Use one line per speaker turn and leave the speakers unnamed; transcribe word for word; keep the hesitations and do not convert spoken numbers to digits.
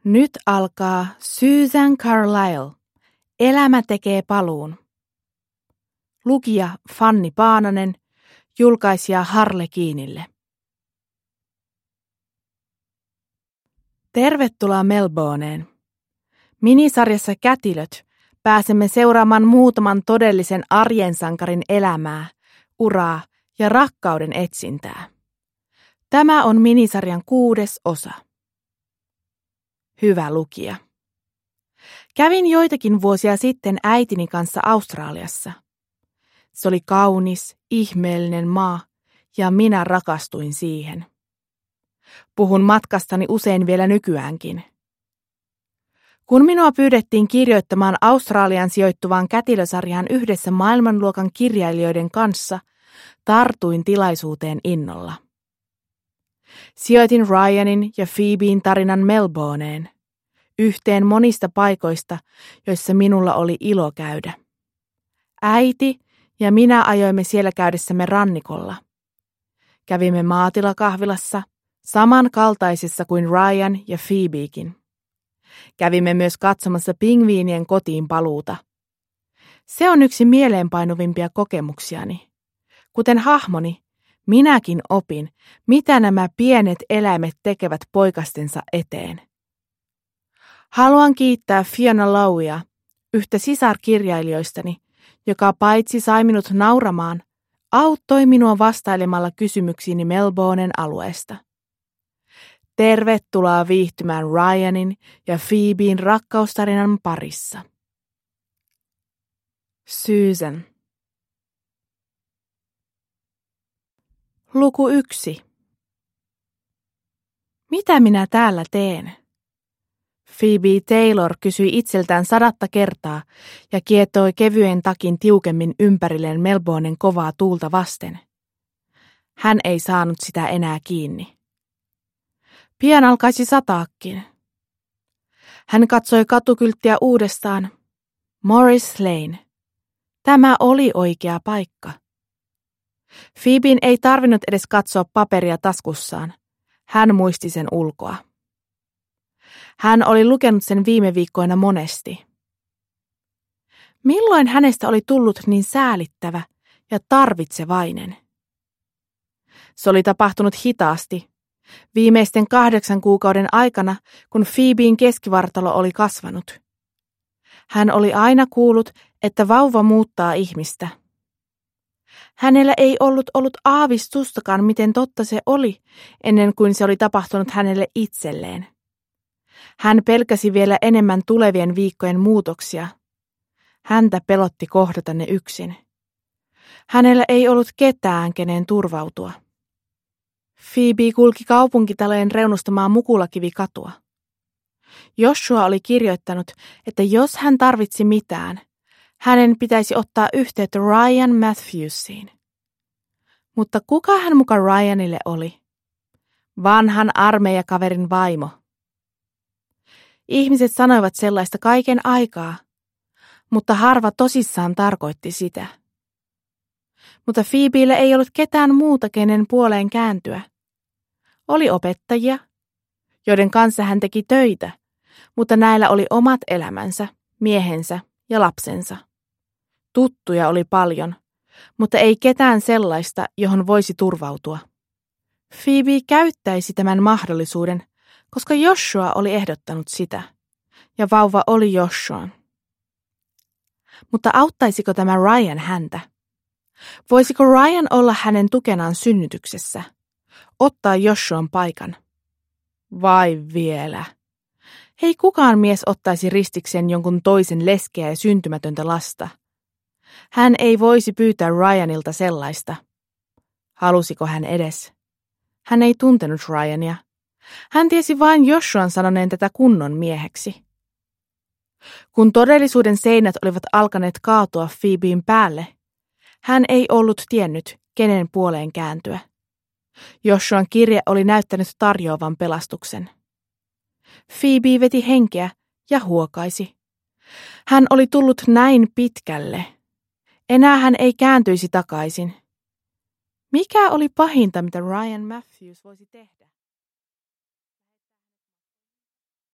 Nyt alkaa Susan Carlyle. Elämä tekee paluun. Lukija Fanni Paananen, julkaisija Harlekiinille. Tervetuloa Melbourneen. Minisarjassa Kätilöt pääsemme seuraamaan muutaman todellisen arjen sankarin elämää, uraa ja rakkauden etsintää. Tämä on minisarjan kuudes osa. Hyvä lukija. Kävin joitakin vuosia sitten äitini kanssa Australiassa. Se oli kaunis, ihmeellinen maa ja minä rakastuin siihen. Puhun matkastani usein vielä nykyäänkin. Kun minua pyydettiin kirjoittamaan Australian sijoittuvaan kätilösarjaan yhdessä maailmanluokan kirjailijoiden kanssa, tartuin tilaisuuteen innolla. Sijoitin Ryanin ja Phoeben tarinan Melbourneen, yhteen monista paikoista, joissa minulla oli ilo käydä. Äiti ja minä ajoimme siellä käydessämme rannikolla. Kävimme maatilakahvilassa, samankaltaisessa kuin Ryan ja Phoebekin. Kävimme myös katsomassa pingviinien kotiin paluuta. Se on yksi mieleenpainuvimpia kokemuksiani. Kuten hahmoni, minäkin opin, mitä nämä pienet eläimet tekevät poikastensa eteen. Haluan kiittää Fiona Lowea, yhtä sisarkirjailijoistani, joka paitsi sai minut nauramaan, auttoi minua vastailemalla kysymyksiini Melbournen alueesta. Tervetuloa viihtymään Ryanin ja Phoeben rakkaustarinan parissa. Susan. Luku yksi. Mitä minä täällä teen? Phoebe Taylor kysyi itseltään sadatta kertaa ja kietoi kevyen takin tiukemmin ympärilleen Melbournen kovaa tuulta vasten. Hän ei saanut sitä enää kiinni. Pian alkaisi sataakin. Hän katsoi katukylttiä uudestaan. Morris Lane. Tämä oli oikea paikka. Phoeben ei tarvinnut edes katsoa paperia taskussaan. Hän muisti sen ulkoa. Hän oli lukenut sen viime viikkoina monesti. Milloin hänestä oli tullut niin säälittävä ja tarvitsevainen? Se oli tapahtunut hitaasti, viimeisten kahdeksan kuukauden aikana, kun Phoeben keskivartalo oli kasvanut. Hän oli aina kuullut, että vauva muuttaa ihmistä. Hänellä ei ollut ollut aavistustakaan, miten totta se oli, ennen kuin se oli tapahtunut hänelle itselleen. Hän pelkäsi vielä enemmän tulevien viikkojen muutoksia. Häntä pelotti kohdata ne yksin. Hänellä ei ollut ketään, keneen turvautua. Phoebe kulki kaupunkitalojen reunustamaa Mukulakivikatua. Joshua oli kirjoittanut, että jos hän tarvitsi mitään, hänen pitäisi ottaa yhteyttä Ryan Matthewsiin. Mutta kuka hän muka Ryanille oli? Vanhan armeijakaverin vaimo. Ihmiset sanoivat sellaista kaiken aikaa, mutta harva tosissaan tarkoitti sitä. Mutta Phoebelle ei ollut ketään muuta, kenen puoleen kääntyä. Oli opettajia, joiden kanssa hän teki töitä, mutta näillä oli omat elämänsä, miehensä ja lapsensa. Tuttuja oli paljon, mutta ei ketään sellaista, johon voisi turvautua. Phoebe käyttäisi tämän mahdollisuuden, koska Joshua oli ehdottanut sitä, ja vauva oli Joshuan. Mutta auttaisiko tämä Ryan häntä? Voisiko Ryan olla hänen tukenaan synnytyksessä? Ottaa Joshuan paikan? Vai vielä? Ei kukaan mies ottaisi ristikseen jonkun toisen leskeä ja syntymätöntä lasta. Hän ei voisi pyytää Ryanilta sellaista. Halusiko hän edes? Hän ei tuntenut Ryania. Hän tiesi vain Joshuan sanoneen tätä kunnon mieheksi. Kun todellisuuden seinät olivat alkaneet kaatua Phoeben päälle, hän ei ollut tiennyt, kenen puoleen kääntyä. Joshuan kirje oli näyttänyt tarjoavan pelastuksen. Phoebe veti henkeä ja huokaisi. Hän oli tullut näin pitkälle. Enää hän ei kääntyisi takaisin. Mikä oli pahinta, mitä Ryan Matthews voisi tehdä?